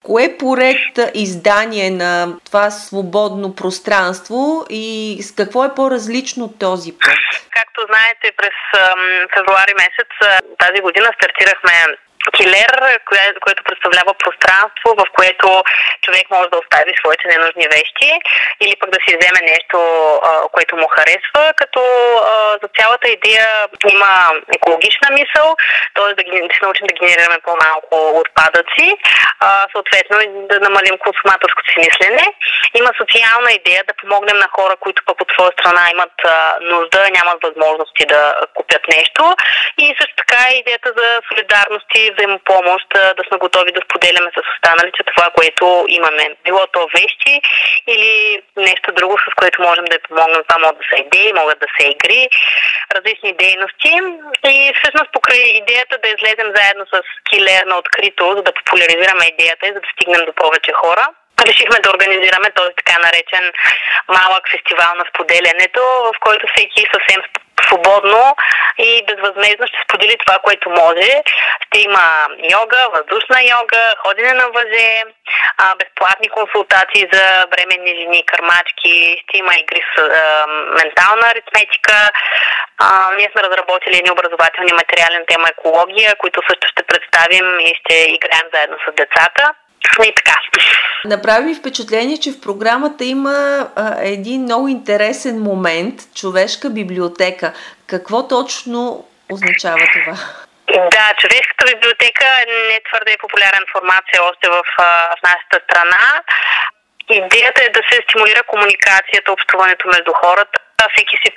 кое поред издание на това свободно пространство и с какво е по-различно от този път? Както знаете, през февруари месец тази година стартирахме Килер, което представлява пространство, в което човек може да остави своите ненужни вещи или пък да си вземе нещо, което му харесва, като за цялата идея има екологична мисъл, т.е. да се научим да генерираме по-малко отпадъци, съответно да намалим консуматорското си мислене. Има социална идея да помогнем на хора, които пък от своя страна имат нужда, нямат възможности да купят нещо, и също така идеята за солидарност и взаимопомощ, да сме готови да споделяме с останалите това, което имаме. Било то вещи или нещо друго, с което можем да я помогнем. Това могат да са идеи, могат да са игри, различни дейности. И всъщност покрай идеята да излезем заедно с Килер на открито, за да популяризираме идеята и за да стигнем до повече хора, решихме да организираме този така наречен малък фестивал на споделянето, в който всеки съвсем свободно и безвъзмездно ще сподели това, което може. Ще има йога, въздушна йога, ходене на въже, безплатни консултации за бременни жени, кърмачки, ще има игри с ментална аритметика. Ние сме разработили едни образователни материали на тема екология, които също ще представим и ще играем заедно с децата. И така. Направи ми впечатление, че в програмата има един много интересен момент – човешка библиотека. Какво точно означава това? Да, човешката библиотека не е твърде популярна информация още в нашата страна. Идеята е да се стимулира комуникацията, общуването между хората. Всеки си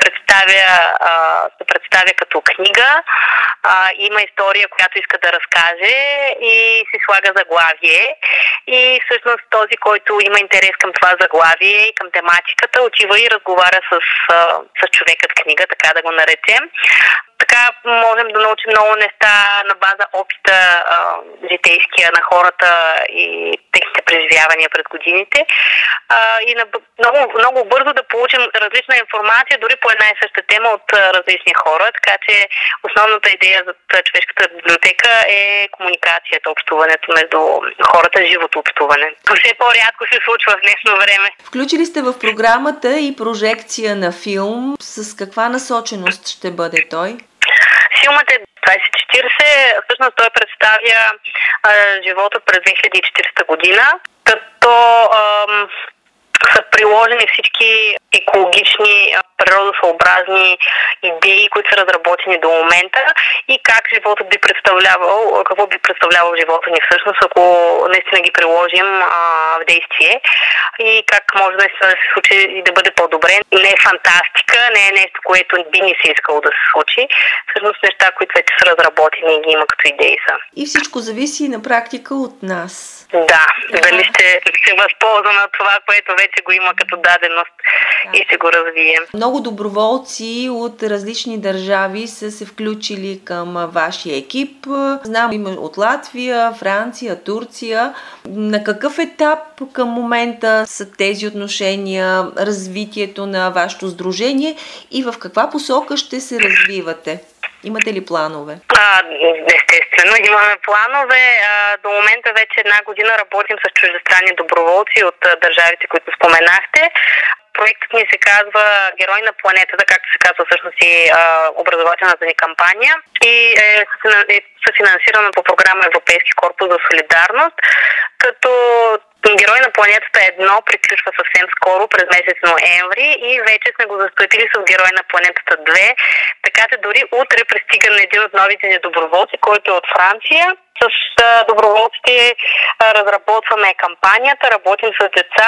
представя като книга, има история, която иска да разкаже и си слага заглавие. И всъщност този, който има интерес към това заглавие и към тематиката, отива и разговаря с човекът книга, така да го наречем. Така можем да научим много неща на база опита житейския на хората и техните преживявания през годините. И много бързо да получим различна информация, дори по една и съща тема от различни хора. Така че основната идея за човешката библиотека е комуникацията, общуването между хората, живото общуване. Все по-рядко се случва в днешно време. Включили сте в програмата и прожекция на филм. С каква насоченост ще бъде той? Филмът е 2040, всъщност той представя живота през 2040 година, като са приложени всички екологични, природосъобразни идеи, които са разработени до момента, и как животът би представлявал, какво би представлявал живота ни всъщност, ако наистина ги приложим в действие, и как може да се случи и да бъде по-добре. Не е фантастика, не е нещо, което би ни се искало да се случи. Всъщност неща, които вече са разработени и ги има като идеи са. И всичко зависи на практика от нас. Да, дали ще се възползваме от това, което вече го има като даденост и ще го развием. Много доброволци от различни държави са се включили към вашия екип. Знам, има от Латвия, Франция, Турция. На какъв етап към момента са тези отношения, развитието на вашето сдружение и в каква посока ще се развивате? Имате ли планове? Естествено, имаме планове. До момента вече една година работим с чуждестранни доброволци от държавите, които споменахте. Проектът ни се казва Герой на планетата, както се казва всъщност и образователната ни кампания, и е съфинансирана по програма Европейски корпус за солидарност, като Герой на планетата 1 приключва съвсем скоро, през месец ноември, и вече сме го засплатили с Герой на планетата 2, така че дори утре пристигаме един от новите ни доброволци, който е от Франция. С доброволците разработваме кампанията, работим с деца,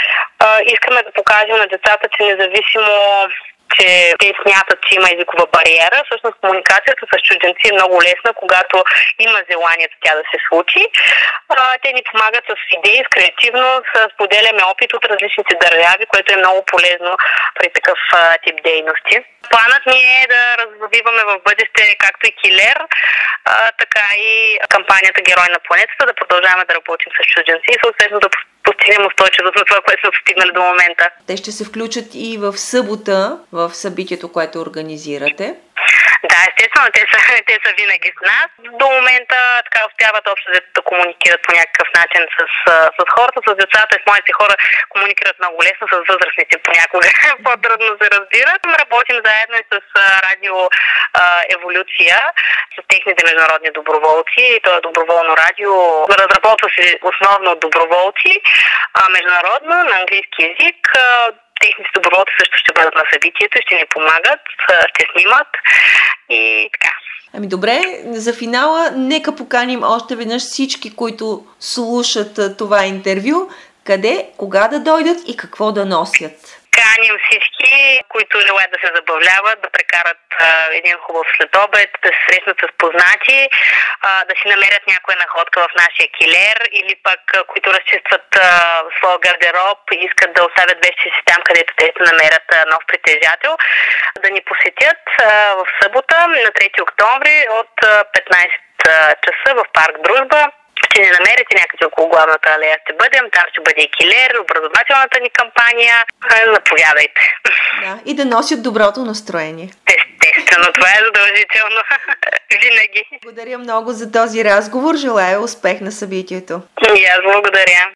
искаме да покажем на децата, че независимо че те смятат, че има езикова бариера. Всъщност комуникацията с чужденци е много лесна, когато има желанието тя да се случи. Те ни помагат с идеи, с креативност, споделяме опит от различните държави, което е много полезно при такъв тип дейности. Планът ни е да развиваме в бъдеще както и Килер, така и кампанията Герой на планетата, да продължаваме да работим с чужденци и съответно да постигнем устойчивост на това, което сме постигнали до момента. Те ще се включат и в събота в събитието, което организирате. Да, естествено, те са винаги с нас. До момента така успяват общо да комуникират по някакъв начин с хората, с децата и с моите хора комуникират много лесно, с възрастните понякога по-трудно се разбират. Работим заедно и с радио Еволюция, с техните международни доброволци. То е доброволно радио. Разработва се основно от доброволци, международно, на английски език. Техните доброволци също ще бъдат на събитието, ще ни помагат, ще снимат и така. Ами добре, за финала нека поканим още веднъж всички, които слушат това интервю, къде, кога да дойдат и какво да носят. Каним всички, които желаят да се забавляват, да прекарат един хубав следобед, да се срещнат с познати, да си намерят някоя находка в нашия килер или пък които разчистват своя гардероб и искат да оставят вещи си там, където те ще намерят нов притежател, да ни посетят в събота на 3 октомври от 15 часа в парк Дружба. Ще ни намерите някъде около главната алея, ще бъдем, там ще бъде и килер, образователната ни кампания. Заповядайте. Да, и да носят доброто настроение. Естествено, това е задължително. Винаги. Благодаря много за този разговор. Желая успех на събитието. И аз благодаря.